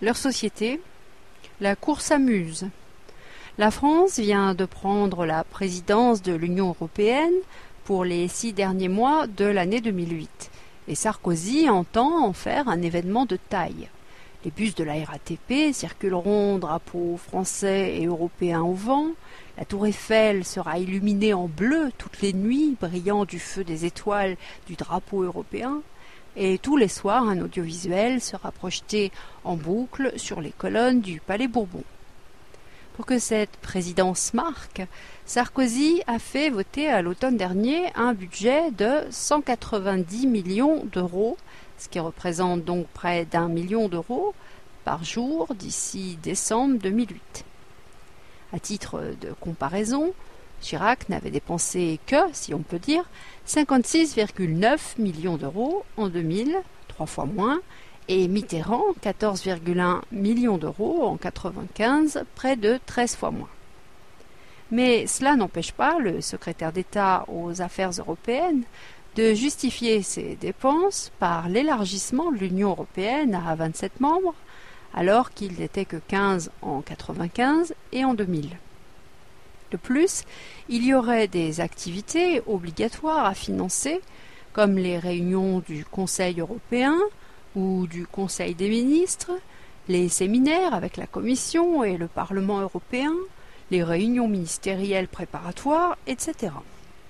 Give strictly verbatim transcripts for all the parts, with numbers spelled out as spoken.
Leur société, la course s'amuse. La France vient de prendre la présidence de l'Union européenne pour les six derniers mois de l'année deux mille huit, et Sarkozy entend en faire un événement de taille. Les bus de la R A T P circuleront drapeaux français et européens au vent, la tour Eiffel sera illuminée en bleu toutes les nuits, brillant du feu des étoiles du drapeau européen, et tous les soirs un audiovisuel sera projeté en boucle sur les colonnes du Palais Bourbon. Pour que cette présidence marque, Sarkozy a fait voter à l'automne dernier un budget de cent quatre-vingt-dix millions d'euros, ce qui représente donc près d'un million d'euros par jour d'ici décembre deux mille huit. À titre de comparaison, Chirac n'avait dépensé que, si on peut dire, cinquante-six virgule neuf millions d'euros en deux mille, trois fois moins, et Mitterrand, quatorze virgule un millions d'euros en quatre-vingt-quinze, près de treize fois moins. Mais cela n'empêche pas le secrétaire d'État aux Affaires européennes de justifier ses dépenses par l'élargissement de l'Union européenne à vingt-sept membres, alors qu'il n'était que quinze en quatre-vingt-quinze et en deux mille. De plus, il y aurait des activités obligatoires à financer, comme les réunions du Conseil européen ou du Conseil des ministres, les séminaires avec la Commission et le Parlement européen, les réunions ministérielles préparatoires, et cetera.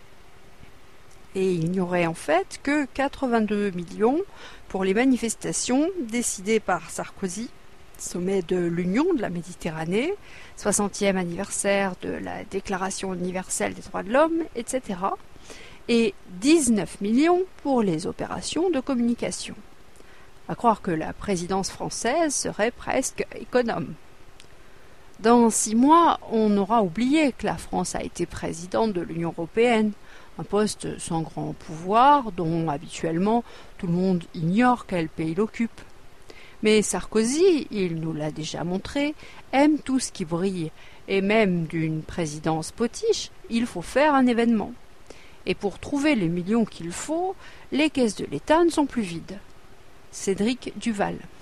Et il n'y aurait en fait que quatre-vingt-deux millions pour les manifestations décidées par Sarkozy, sommet de l'Union de la Méditerranée, soixantième anniversaire de la Déclaration universelle des droits de l'homme, et cetera, et dix-neuf millions pour les opérations de communication. À croire que la présidence française serait presque économe. Dans six mois, on aura oublié que la France a été présidente de l'Union européenne, un poste sans grand pouvoir dont habituellement tout le monde ignore quel pays l'occupe. Mais Sarkozy, il nous l'a déjà montré, aime tout ce qui brille, et même d'une présidence potiche, il faut faire un événement. Et pour trouver les millions qu'il faut, les caisses de l'État ne sont plus vides. Cédric Duval.